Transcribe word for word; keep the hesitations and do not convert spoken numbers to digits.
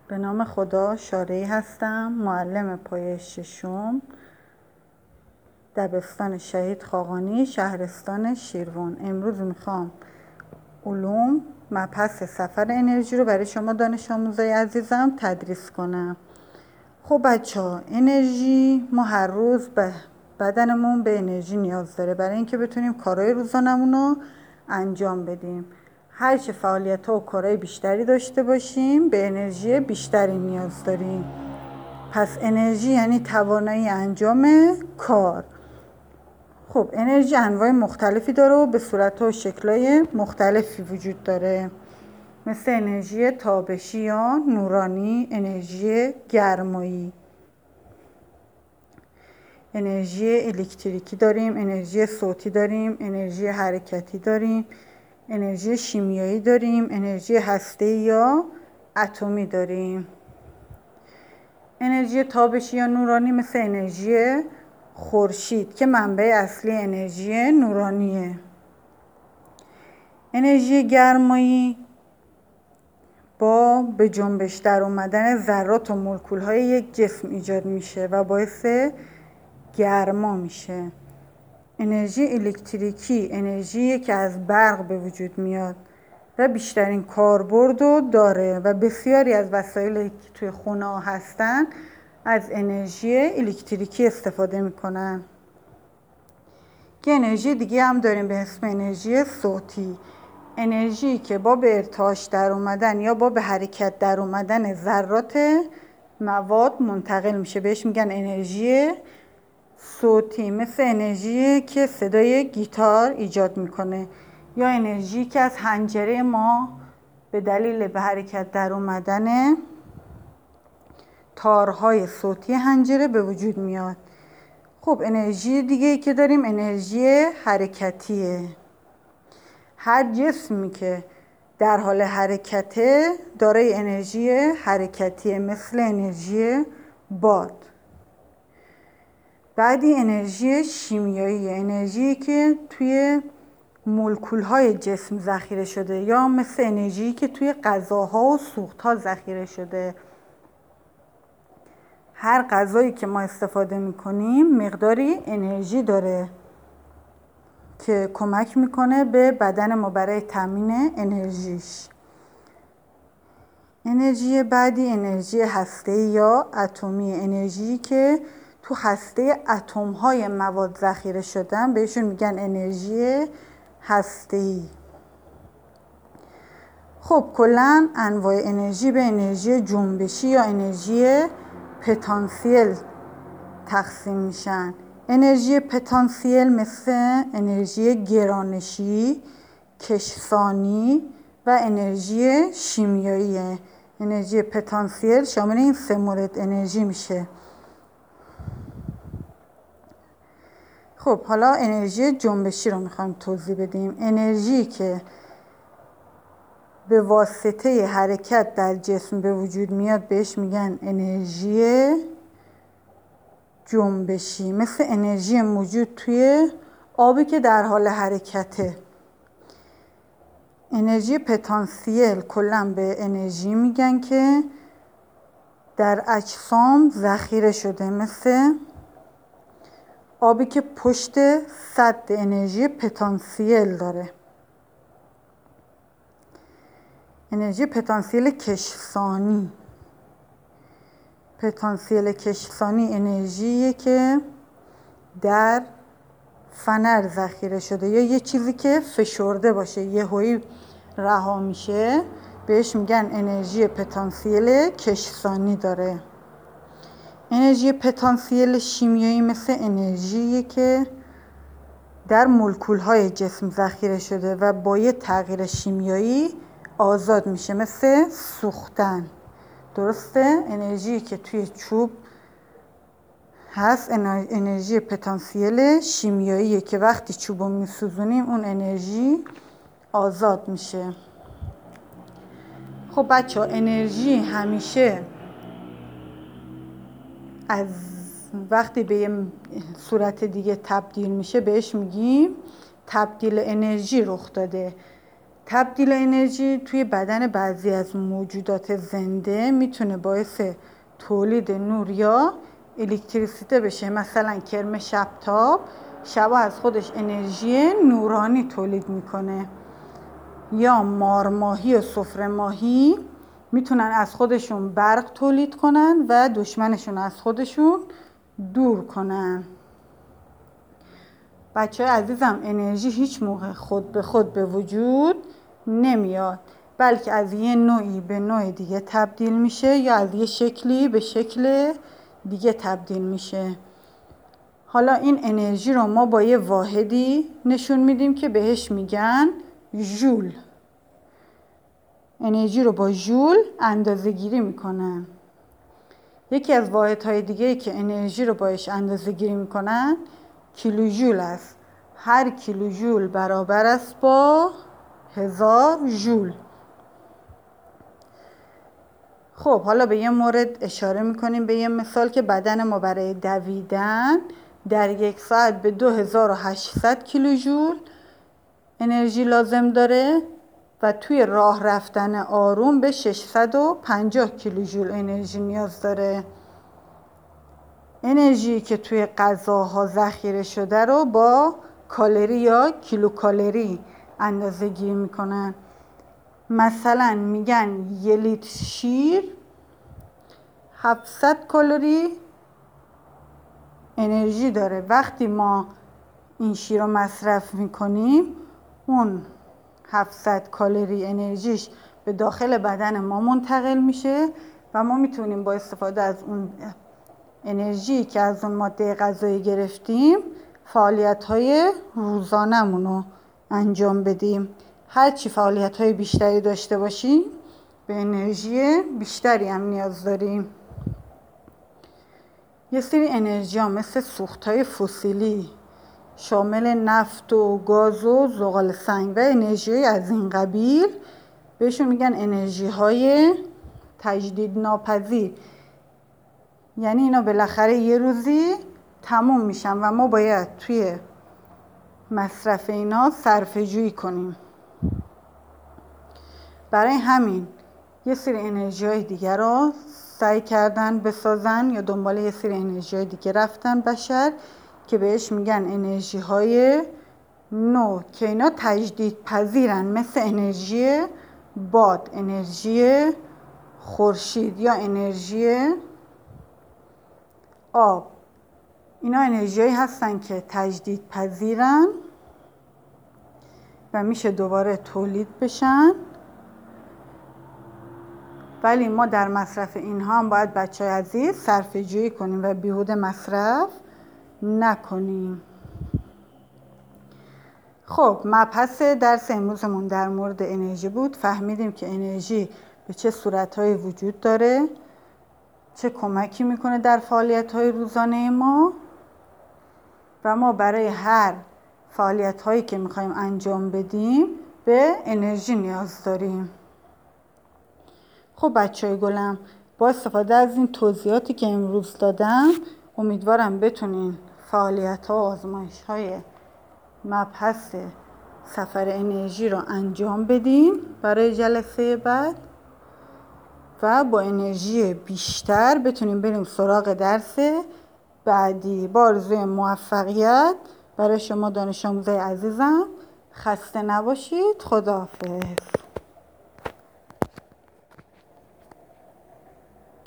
به نام خدا، شارعی هستم، معلم پایه ششم دبستان شهید خاقانی، شهرستان شیروان. امروز میخوام علوم مبحث سفر انرژی رو برای شما دانش آموزای عزیزم تدریس کنم. خب بچه ها، انرژی، ما هر روز به بدنمون به انرژی نیاز داره برای اینکه بتونیم کارهای روزانمون رو انجام بدیم. هر چه فعالیت ها و کارهای بیشتری داشته باشیم به انرژی بیشتری نیاز داریم. پس انرژی یعنی توانایی انجام کار. خب انرژی انواع مختلفی داره و به صورت و شکل‌های مختلفی وجود داره، مثل انرژی تابشی یا نورانی، انرژی گرمایی، انرژی الکتریکی داریم، انرژی صوتی داریم، انرژی حرکتی داریم، انرژی شیمیایی داریم، انرژی هسته‌ای یا اتمی داریم. انرژی تابشی یا نورانی مثل انرژی خورشید که منبع اصلی انرژی نورانیه. انرژی گرمایی با به جنبش در اومدن ذرات و مولکول‌های یک جسم ایجاد میشه و باعث گرما میشه. انرژی الکتریکی انرژی که از برق به وجود میاد و بیشترین کاربرد رو داره و بسیاری از وسایلی که توی خونه ها هستن از انرژی الکتریکی استفاده میکنن. که انرژی دیگه هم داریم به اسم انرژی صوتی، انرژی که با به ارتعاش در اومدن یا با به حرکت در اومدن ذرات مواد منتقل میشه، بهش میگن انرژی صوتی، مثل انرژی که صدای گیتار ایجاد میکنه یا انرژی که از حنجره ما به دلیل به حرکت در اومدن تارهای صوتی حنجره به وجود میاد. خب انرژی دیگه ای که داریم انرژی حرکتیه. هر جسمی که در حال حرکته دارای انرژی حرکتیه، مثل انرژی باد. بعدی انرژی شیمیایی، انرژی که توی مولکول‌های جسم ذخیره شده یا مثل انرژی که توی غذاها و سوخت‌ها ذخیره شده. هر غذایی که ما استفاده می‌کنیم مقداری انرژی داره که کمک می‌کنه به بدن ما برای تامین انرژیش. انرژی بعدی انرژی هسته‌ای یا اتمی، انرژی که تو هسته اتم‌های مواد ذخیره شدن بهشون میگن انرژی هسته‌ای. خب کلاً انواع انرژی به انرژی جنبشی یا انرژی پتانسیل تقسیم میشن. انرژی پتانسیل مثل انرژی گرانشی، کشسانی و انرژی شیمیاییه. انرژی پتانسیل شامل این سه مورد انرژی میشه. خب حالا انرژی جنبشی رو میخوایم توضیح بدیم. انرژی که به واسطه حرکت در جسم به وجود میاد بهش میگن انرژی جنبشی، مثل انرژی موجود توی آبی که در حال حرکته. انرژی پتانسیل کلاً به انرژی میگن که در اجسام ذخیره شده، مثل آبی که پشت سد انرژی پتانسیل داره. انرژی پتانسیل کشسانی، پتانسیل کشسانی انرژیه که در فنر ذخیره شده یا یه چیزی که فشرده باشه یهویی رها میشه بهش میگن انرژی پتانسیل کشسانی داره. انرژی پتانسیل شیمیایی مثل انرژیه که در مولکول‌های جسم ذخیره شده و با یه تغییر شیمیایی آزاد میشه، مثل سوختن. درسته؟ انرژی که توی چوب هست انرژی پتانسیل شیمیاییه که وقتی چوب رو میسوزونیم اون انرژی آزاد میشه. خب بچه ها، انرژی همیشه از وقتی به یه صورت دیگه تبدیل میشه بهش میگیم تبدیل انرژی رخ داده. تبدیل انرژی توی بدن بعضی از موجودات زنده میتونه باعث تولید نور یا الکتریسیته بشه. مثلا کرم شبتاب شبا از خودش انرژی نورانی تولید میکنه، یا مارماهی و سفره ماهی میتونن از خودشون برق تولید کنن و دشمنشون از خودشون دور کنن. بچه های عزیزم، انرژی هیچ موقع خود به خود به وجود نمیاد، بلکه از یه نوعی به نوع دیگه تبدیل میشه یا از یه شکلی به شکل دیگه تبدیل میشه. حالا این انرژی رو ما با یه واحدی نشون میدیم که بهش میگن ژول. انرژی رو با ژول اندازه گیری میکنن. یکی از واحدهای دیگه که انرژی رو باش اندازه گیری میکنن کیلوژول است. هر کیلوژول برابر است با هزار ژول. خب حالا به یه مورد اشاره میکنیم، به یه مثال که بدن ما برای دویدن در یک ساعت به دو هزار و هشتصد کیلوژول انرژی لازم داره و توی راه رفتن آروم به ششصد و پنجاه کیلوژول انرژی نیاز داره. انرژی که توی غذاها ذخیره شده رو با کالری یا کیلوکالری اندازه گیری میکنن. مثلا میگن یه لیتر شیر هفتصد کالری انرژی داره. وقتی ما این شیر رو مصرف میکنیم اون هفتصد کالری انرژیش به داخل بدن ما منتقل میشه و ما میتونیم با استفاده از اون انرژی که از اون ماده غذایی گرفتیم فعالیت‌های روزانمون رو انجام بدیم. هرچی فعالیت‌های بیشتری داشته باشیم به انرژی بیشتری هم نیاز داریم. یه سری انرژی ها مثل سوخت‌های فسیلی شامل نفت و گاز و زغال سنگ و انرژی از این قبیل بهشون میگن انرژی های تجدید ناپذیر. یعنی اینا بالاخره یه روزی تموم میشن و ما باید توی مصرف اینا صرفه جویی کنیم. برای همین یه سری انرژی های دیگر رو سعی کردن بسازن یا دنبال یه سری انرژی های دیگه رفتن بشر که بهش میگن انرژی های نو که اینا تجدید پذیرن، مثل انرژی باد، انرژی خورشید یا انرژی آب. اینا انرژی هایی هستن که تجدید پذیرن و میشه دوباره تولید بشن، ولی ما در مصرف اینها هم باید بچه‌های عزیز صرفه جویی کنیم و بیهوده مصرف نکنیم. خب مبحث درس امروزمون در مورد انرژی بود. فهمیدیم که انرژی به چه صورت‌هایی وجود داره، چه کمکی میکنه در فعالیت‌های روزانه ما و ما برای هر فعالیت‌هایی که میخوایم انجام بدیم به انرژی نیاز داریم. خب بچه‌های گلم، با استفاده از این توضیحاتی که امروز دادم امیدوارم بتونین فعالیت‌ها و آزمایش‌های مبحث سفر انرژی رو انجام بدیم برای جلسه بعد و با انرژی بیشتر بتونیم بریم سراغ درس بعدی. با آرزوی موفقیت برای شما دانش آموزای عزیزم. خسته نباشید. خداحافظ.